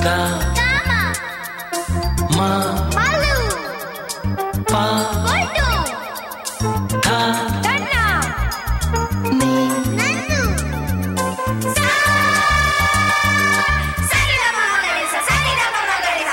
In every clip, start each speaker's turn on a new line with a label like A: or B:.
A: Tama.
B: Ma.
A: Malu.
B: Pa.
A: Gordo.
B: Tha.
A: Tanna.
B: Ni.
A: Nannu. Sa. Sari da ma ga re sa. Sari da ma ga re sa.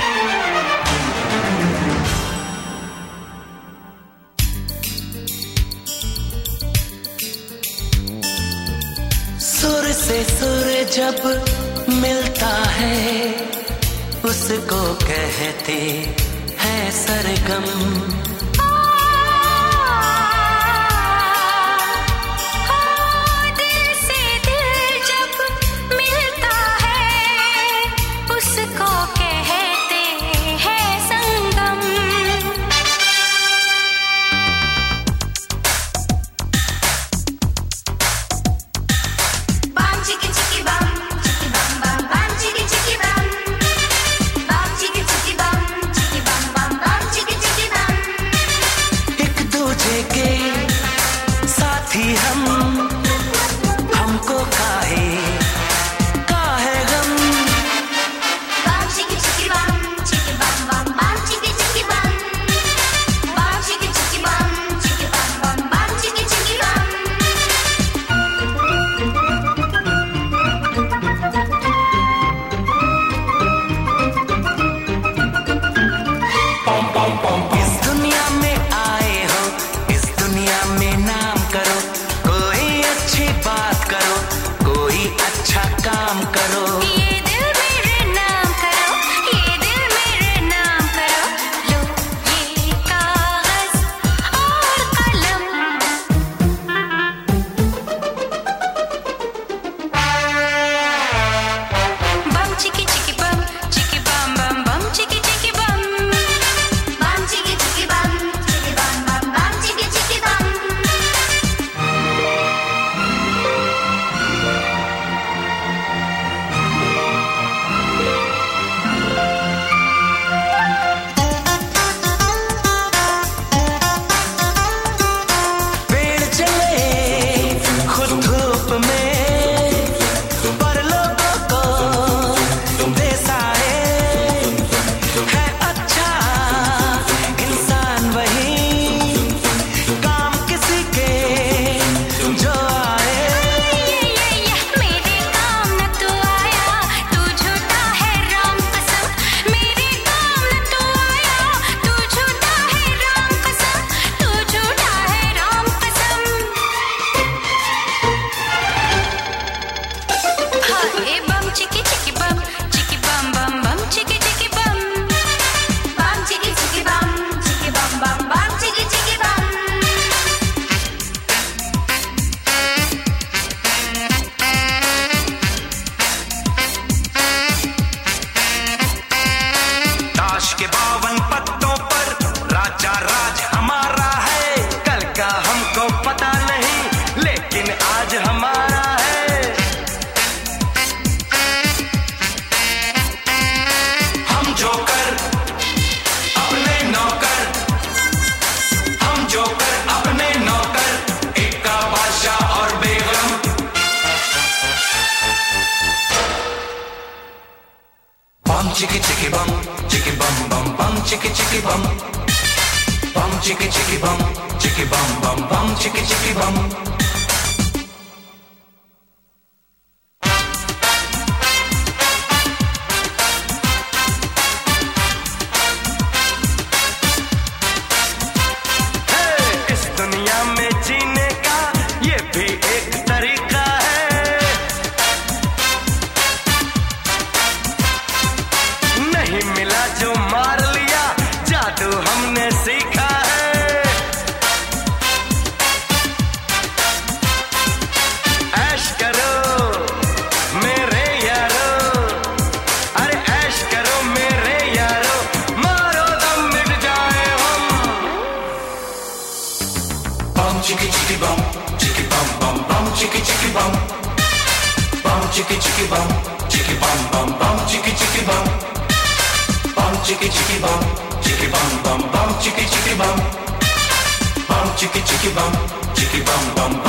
B: सुर से सुर जब मिलता है उसको कहते हैं सरगम।
A: दिल से दिल जब मिलता है उसको कहते हैं संगम। Bam chiki chiki bam bam bam chiki chiki bam chiki chiki bam bam chiki chiki bam।
B: एक दूजे के साथी हमको काहे गम।
A: Bam chiki chiki bam bam chiki chiki bam chiki chiki bam chiki chiki bam।
B: इस दुनिया में आए हो इस दुनिया में नाम करो, कोई अच्छी बात करो, कोई अच्छा काम करो।
A: ये दिल मेरे नाम करो, ये दिल मेरे नाम करो, लो ये कागज और कलम। बम चिकी चिकी बम बम चिकी चिकी बम चिकी चिकी बम बम चिकी चिकी बम।
B: पेड़ चले खुद धूप में पर लोगों को देसाए है अच्छा इंसान वही काम किसी के जो आए।
A: मेरे काम न तू आया, तू झूठा है राम कसम। मेरे काम न तू आया, तू झूठा है राम कसम, तू झूठा है राम कसम। हाय बम चिकी चिकी बम बम चिकी चिकी बम चिकी चिकी बम बम चिकी चिकी बम।
B: ताश के 52 पत्तों पर राजा राज हमारा है, कल का हमको पता नहीं लेकिन आज हमारा है। हम जोकर अपने नौकर, हम जोकर अपने नौकर, एक का बादशाह और बेगम। बम चिकी चिकी बम बम चिकी चिकी बम चिकी चिकी बम बम चिकी चिकी बम। इस दुनिया में जीने का ये भी एक तरीका है, नहीं मिला जो मार लिया, जादू हमने सीखा है। ऐश करो मेरे यारो, अरे ऐश करो मेरे यारो, मारो दम मिट जाए हम। बम चिकी चिकी बम बम चिकी चिकी बम चिकी चिकी बम बम चिकी चिकी बम चिकी चिकी बम चिकी चिकी बम चिकी चिकी बम